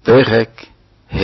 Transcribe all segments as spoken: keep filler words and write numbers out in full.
פרק ה'.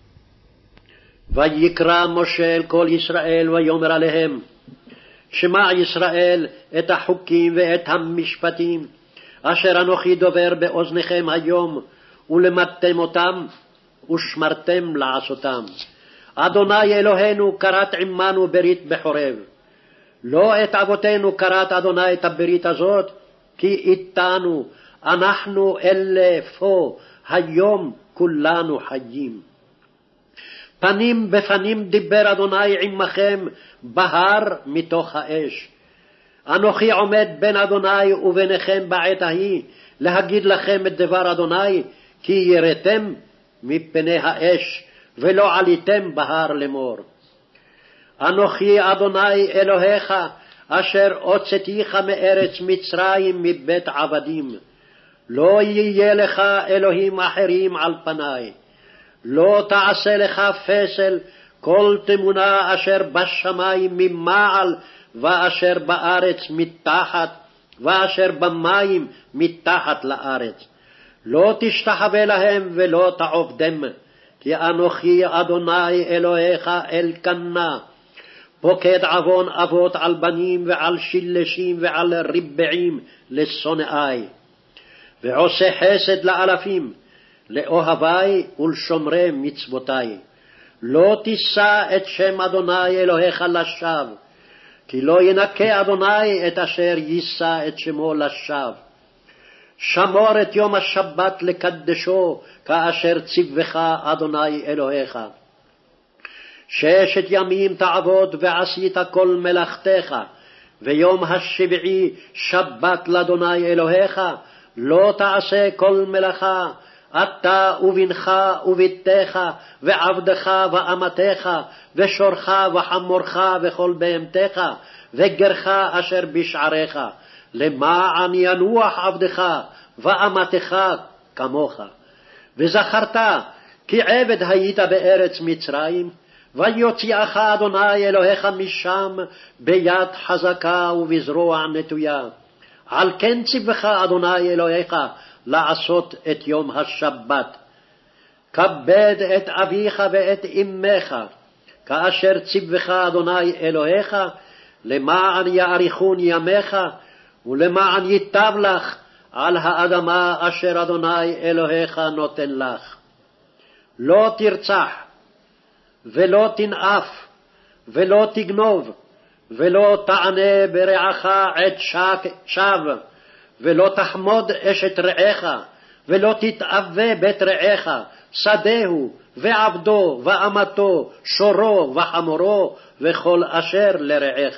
ויקרא משה אל כל ישראל ויאמר עליהם, שמע ישראל את החוקים ואת המשפטים אשר אנוכי דובר באוזניכם היום, ולמדתם אותם ושמרתם לעשותם. אדוני אלוהינו כרת עמנו ברית בחורב. לא את אבותינו כרת אדוני את הברית הזאת, כי איתנו אנחנו אלה פה היום כולנו חיים. פנים בפנים דיבר אדוני עמכם בהר מתוך האש. אנוכי עומד בין אדוני וביניכם בעת ההיא, להגיד לכם את דבר אדוני, כי יראתם מפני האש, ולא עליתם בהר לאמור. אנוכי אדוני אלוהיך, אשר הוצאתיך מארץ מצרים מבית עבדים. לא יהיה לך אלוהים אחרים על פניי. לא תעשה לך פסל כל תמונה אשר בשמיים ממעל, ואשר בארץ מתחת, ואשר במים מתחת לארץ. לא תשתחווה להם ולא תעובדם, כי אנוכי אדוני אלוהיך אלקנה, פוקד עוון אבות על בנים ועל שילשים ועל רבעים לשונאי, ועושה חסד לאלפים, לאוהבי ולשומרי מצוותי. לא תישא את שם אדוני אלוהיך לשווא, כי לא ינקה אדוני את אשר יישא את שמו לשווא. שמור את יום השבת לקדשו, כאשר ציווך אדוני אלוהיך. ששת ימים תעבוד ועשית כל מלאכתך, ויום השביעי שבת לאדוני אלוהיך. לא תעשה כל מלאכה, אתה ובנך וביתך ועבדך ואמתך ושורך וחמורך וכל בהמתך וגרך אשר בשעריך, למען ינוח עבדך ואמתך כמוך. וזכרת כי עבד היית בארץ מצרים, ויוציאך אדוני אלוהיך משם ביד חזקה ובזרוע נטויה. על כן ציווך אדוני אלוהיך לעשות את יום השבת. כבד את אביך ואת אמך, כאשר ציווך אדוני אלוהיך, למען יאריכון ימיך, ולמען ייטב לך על האדמה אשר אדוני אלוהיך נותן לך. לא תרצח, ולא תנאף, ולא תגנוב, ולא תענה ברעך עת שווא, ולא תחמוד אשת רעך, ולא תתאווה בית רעך, שדהו ועבדו ואמתו, שורו וחמורו, וכל אשר לרעך.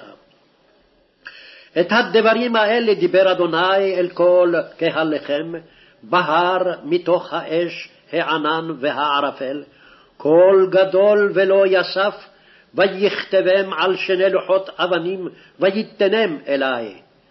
את הדברים האלה דיבר אדוני אל כל קהלכם בהר מתוך האש, הענן והערפל, קול גדול ולא יסף, ויכתבם על שני לוחות אבנים, ויתנם אלי.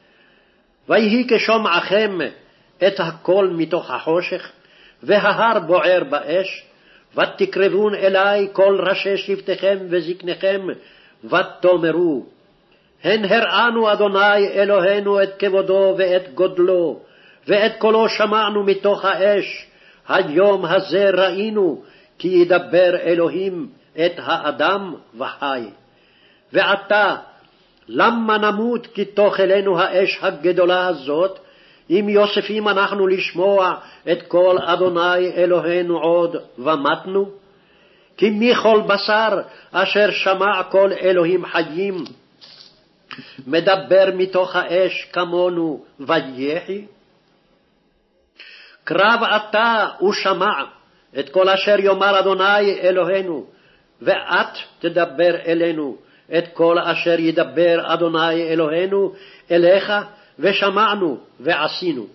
ויהי כשומעכם את הקול מתוך החושך, וההר בוער באש, ותקרבון אלי כל ראשי שבטכם וזקניכם, ותאמרו, הן הראנו אדוני אלוהינו את כבודו ואת גודלו, ואת קולו שמענו מתוך האש. היום הזה ראינו, כי ידבר אלוהים את האדם וחי. ועתה, למה נמות כי תאכלנו האש הגדולה הזאת, אם יוספים אנחנו לשמוע את כל אדוני אלוהינו עוד ומתנו? כי מי כל בשר אשר שמע כל אלוהים חיים, מדבר מתוך האש כמונו ויחי? קרב אתה ושמע את כל אשר יאמר אדוני אלוהינו, ואת תדבר אלינו את כל אשר ידבר אדוני אלוהינו אליך, ושמענו ועשינו.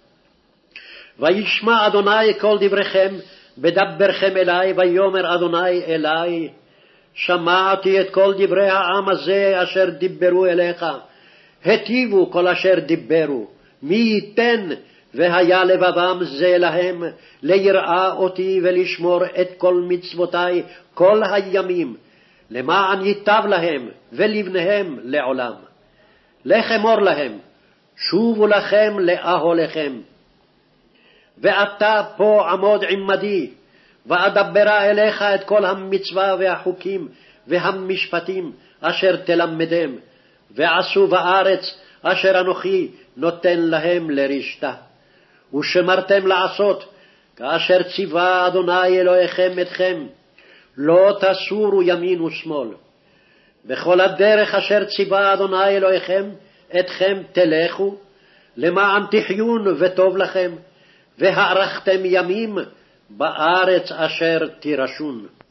וישמע אדוני כל דבריכם בדברכם אלי, ויאמר אדוני אלי, שמעתי את כל דברי העם הזה אשר דיברו אליך, היטיבו כל אשר דיברו. מי ייתן והיה לבבם זה להם ליראה אותי ולשמור את כל מצוותי כל הימים, למען ייטב להם ולבניהם לעולם. לחמור להם, שובו לכם לאהוליכם. ואתה פה עמוד עמדי, ואדברה אליך את כל המצווה והחוקים והמשפטים אשר תלמדם, ועשו בארץ אשר אנוכי נותן להם לרשתה. ושמרתם לעשות כאשר ציווה אדוני אלוהיכם אתכם, לא תסורו ימין ושמאל. בכל הדרך אשר ציווה אדוני אלוהיכם אתכם תלכו, למען תחיון וטוב לכם, והארכתם ימים בארץ אשר תירשון.